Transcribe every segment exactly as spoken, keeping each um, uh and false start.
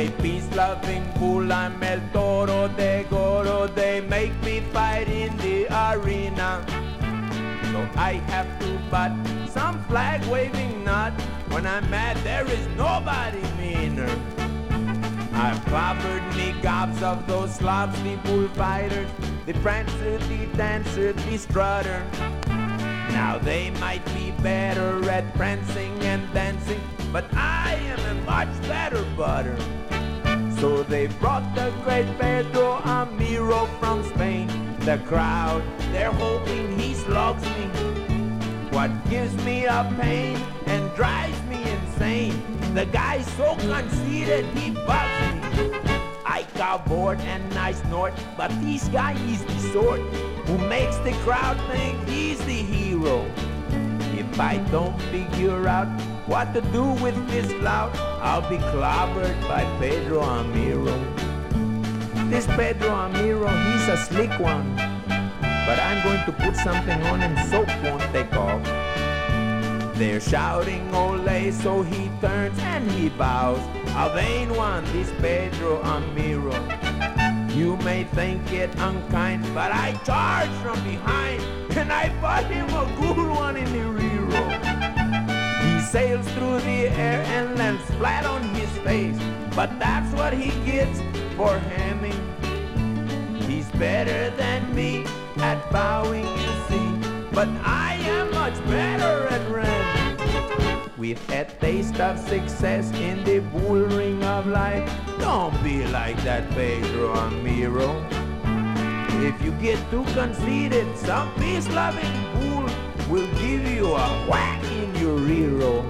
Hey, peace-loving bull, I'm El Toro de Goro. They make me fight in the arena, so I have to butt some flag-waving nut. When I'm mad, there is nobody meaner. I've clobbered me gobs of those slobs, the bullfighters, the prancer, the dancer, the strutter. Now they might be better at prancing and dancing, but I am a much better butter. So they brought the great Pedro Amiro from Spain. The crowd, they're hoping he slugs me. What gives me a pain and drives me insane, the guy's so conceited he bugs me. I got bored and I snort, but this guy is the sort who makes the crowd think he's the hero. If I don't figure out what to do with this clout, I'll be clobbered by Pedro Amiro. This Pedro Amiro, he's a slick one, but I'm going to put something on him soap won't take off. They're shouting ole, so he turns and he bows. A vain one, this Pedro Amiro. You may think it unkind, but I charge from behind, and I bought him a good one in the rear. He sails through the air and lands flat on his face, but that's what he gets for hamming. He's better than me at bowing, you see, but I am much better at ramming. We've had taste of success in the bull ring of life. Don't be like that, Pedro Amiro. If you get too conceited, some peace-loving bull will give you a whack in your rear.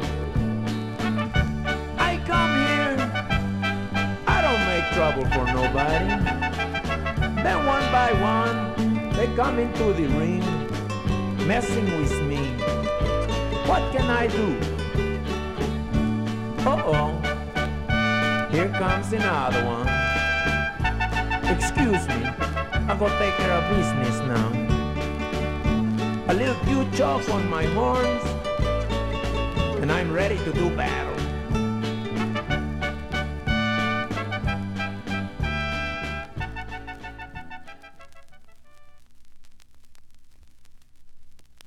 I come here, I don't make trouble for nobody. Then one by one, they come into the ring, messing with me. What can I do? Uh-oh, here comes another one. Excuse me, I'll go take care of business now. A little few chalk on my horns, and I'm ready to do battle.